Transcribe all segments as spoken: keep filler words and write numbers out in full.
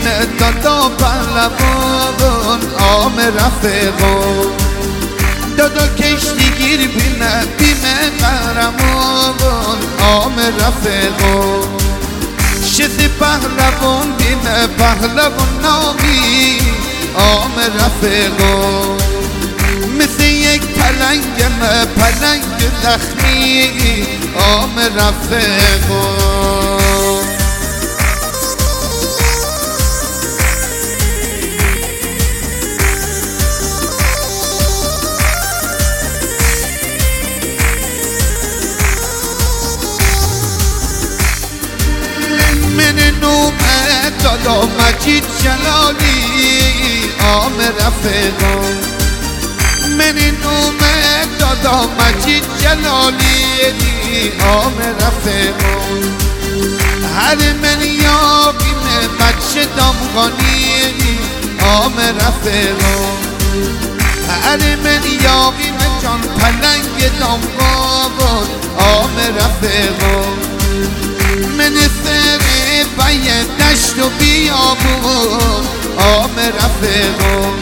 بینه دادا پهلوان آم رفقان دادا کشتیگیر بینه بینه قهرمان آم رفقان شد پهلوان بینه پهلوان نامی آم رفقان مثل یک پلنگم پلنگ زخمی آم رفقان من نومه دادا مجید جلالی آم رفقان من نومه دادا مجید جلالی آم رفقان هر من یاقیم بچه دامغانی آم رفقان هر من یاقیم جان پلنگ دامغان آم رفقان من سره بای دشت و بیابون آم رفقان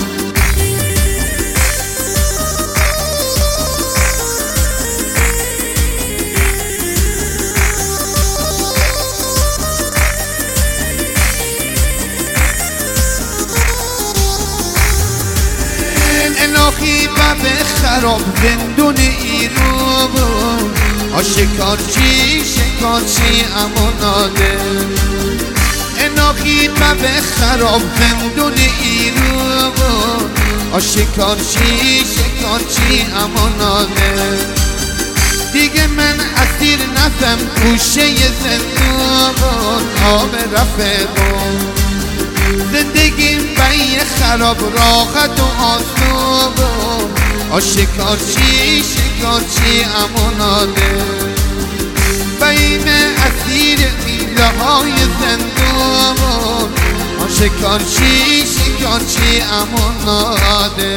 الهی بب خراب زندون ایران آشکارچی شکارچی اموناده الهی بب خراب زندون ایران آشکارچی شکارچی اموناده دیگه من اسیر نفم گوشه زندان آب رفقان زندگیم بی خراب راحت و آسون آشکارچی شکارچی اموناده بیم اسیر میله های زندان آشکارچی شکارچی اموناده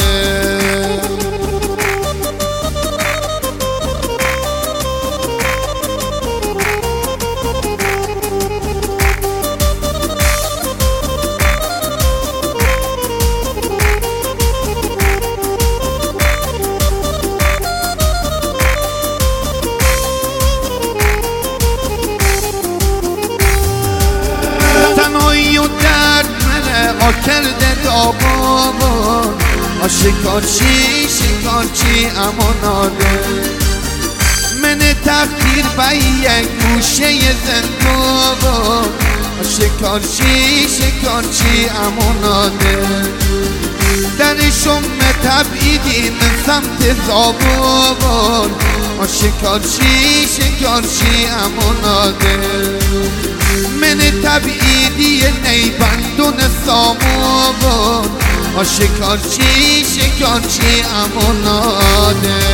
کرده داغان آشکارچی شکارچی اموناده من تقدیر به یک گوشه زندان آشکارچی شکارچی اموناده در شم تبعیدی من سمت زابان آشکارچی شکارچی اموناده من تبعیدی نیبندون سامون آشکارچی شکارچی اموناده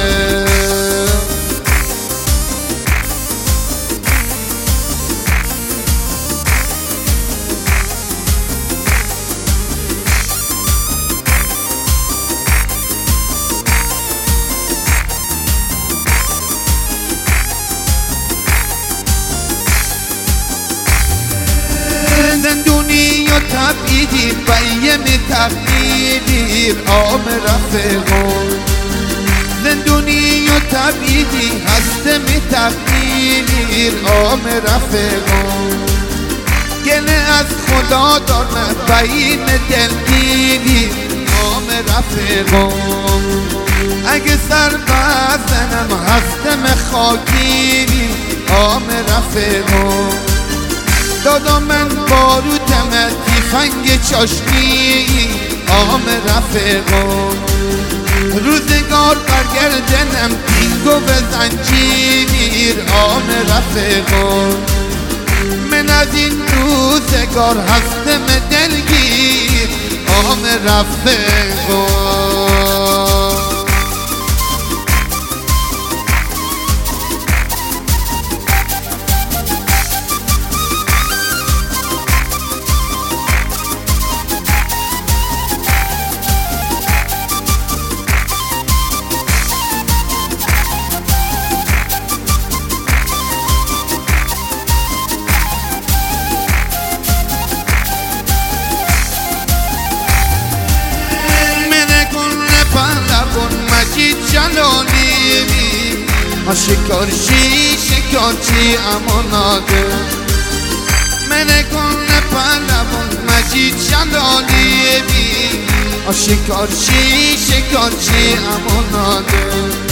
زندونی و تبعیدی بیم تقدیر آم رفقان زندونی و تبعیدی هستم تقدیر آم رفقان گله از خدا دارم بین دلگیری آم رفقان اگه سر بزنم هستم خاکیری آم رفقان دادا من باروتم تیفنگ چاشنی آم رفقان روزگار برگردنم تینگو به زنجیر آم رفقان من از این روزگار هستم دلگیر آم رفقان شکارچی شکارچی اماناده من کنه پهلوان مجید جلالی بی شکارچی شکارچی اماناده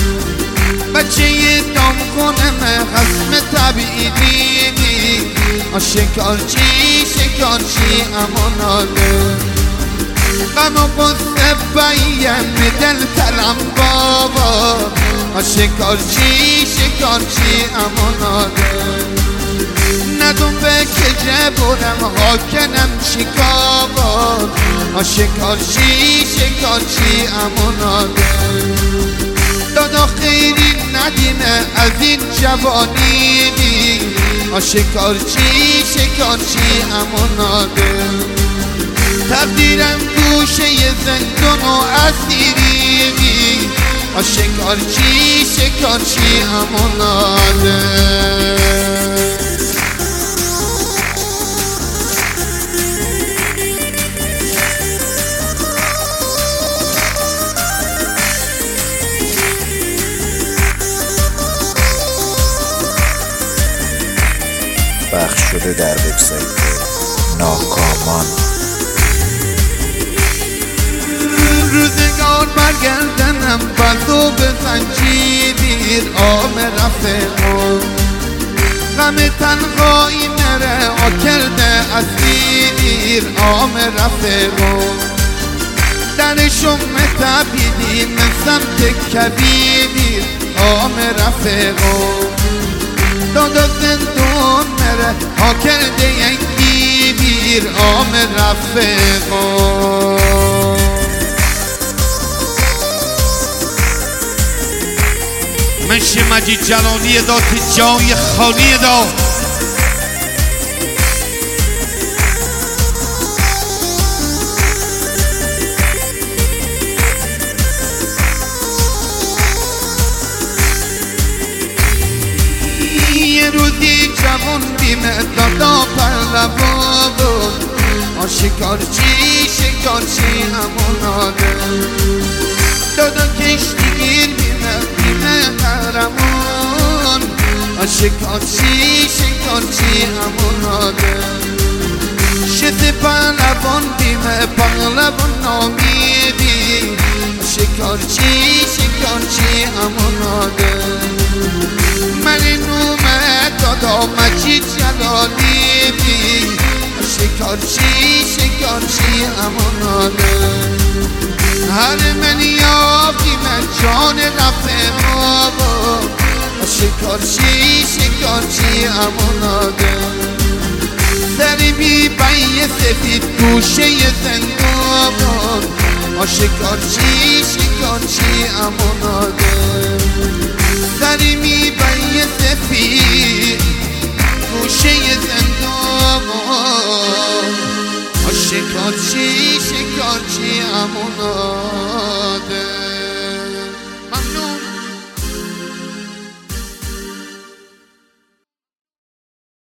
بچه دام کنم خسم طبیعی بی شکارچی شکارچی اماناده غم و غصه بیم دل تلم بابا شکارچی شکارچی اماناده ندون به کجه برم حاکنم شکابا شکارچی شکارچی اماناده دادا خیلی ندینه از این جوانی بی شکارچی شکارچی اماناده تقدیرم گوشه زندان و اسیری بی شکارچی شکارچی اماناده پخش شده در وبسایت ناکامان. روزگار برگردنم بزو به زنجیر آم رفقم غم تنهایی نره آ کرده اسیر آم رفقم در شم تبیدی من سمت کبیر آم رفقم دادا زندون مره ها کرده یکی بیر آم رفقم منشه مجید جلالی دا جای خالی دا یه روزی جوان بیمه دادا پهلوان بود شکارچی شکارچی اماناده دادا کشتیگیر بیمه بیمه قهرمان شکارچی شکارچی اماناده شت پهلوان بیمه پهلوان نامیدی شکارچی شکارچی اماناده من نومه دادا مجید جلالی بی شکارچی شکارچی اماناده هر من یافتی من جان رفقم شکارچی شکارچی اماناده سری بی بی سفید گوشه زندان شکارچی شکارچی اماناده سری می بی سفید گوشه زندان شکارچی شکارچی اماناده